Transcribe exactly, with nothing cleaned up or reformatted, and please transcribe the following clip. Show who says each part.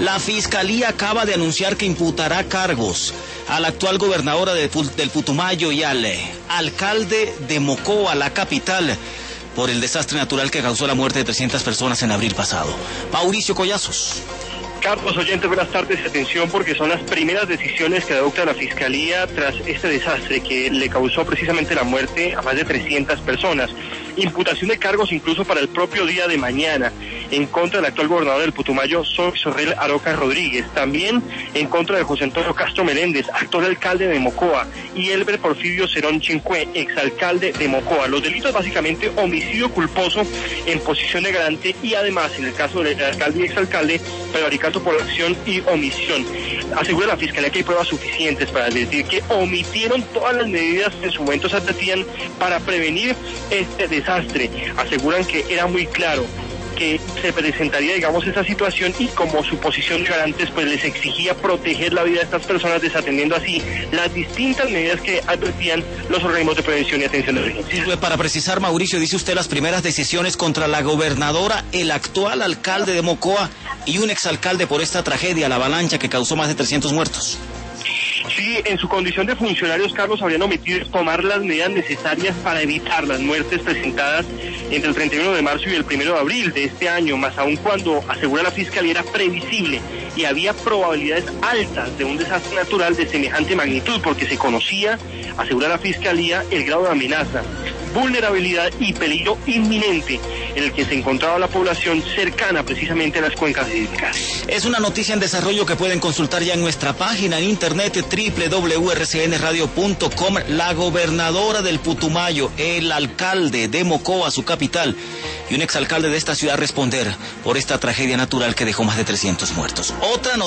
Speaker 1: La Fiscalía acaba de anunciar que imputará cargos a la actual gobernadora de, del Putumayo y al eh, alcalde de Mocoa, la capital, por el desastre natural que causó la muerte de trescientas personas en abril pasado. Mauricio Collazos.
Speaker 2: Carlos, oyentes, buenas tardes. Atención, porque son las primeras decisiones que adopta la Fiscalía tras este desastre que le causó precisamente la muerte a más de trescientas personas. Imputación de cargos incluso para el propio día de mañana en contra del actual gobernador del Putumayo, Sorrel Aroca Rodríguez. También en contra de José Antonio Castro Meléndez, actual alcalde de Mocoa, y Elber Porfirio Cerón Chincue, exalcalde de Mocoa. Los delitos básicamente homicidio culposo en posición de garante y además, en el caso del alcalde y exalcalde, prevaricato por acción y omisión. Asegura la Fiscalía que hay pruebas suficientes para decir que omitieron todas las medidas que en su momento se advertían para prevenir este desastre. Aseguran que era muy claro que se presentaría, digamos, esa situación y como su posición de garantes, pues les exigía proteger la vida de estas personas, desatendiendo así las distintas medidas que advertían los organismos de prevención y atención de emergencia.
Speaker 1: Para precisar, Mauricio, dice usted las primeras decisiones contra la gobernadora, el actual alcalde de Mocoa y un exalcalde por esta tragedia, la avalancha que causó más de trescientos muertos.
Speaker 2: Sí, en su condición de funcionarios, Carlos, habrían omitido tomar las medidas necesarias para evitar las muertes presentadas entre el treinta y uno de marzo y el primero de abril de este año, más aún cuando, asegura la Fiscalía, era previsible y había probabilidades altas de un desastre natural de semejante magnitud, porque se conocía, asegura la Fiscalía, el grado de amenaza, vulnerabilidad y peligro inminente en el que se encontraba la población cercana precisamente a las cuencas hídricas.
Speaker 1: Es una noticia en desarrollo que pueden consultar ya en nuestra página en internet doble u doble u doble u punto r c n radio punto com. La gobernadora del Putumayo, el alcalde de Mocoa, su capital, y un exalcalde de esta ciudad responder por esta tragedia natural que dejó más de trescientos muertos. Otra noticia.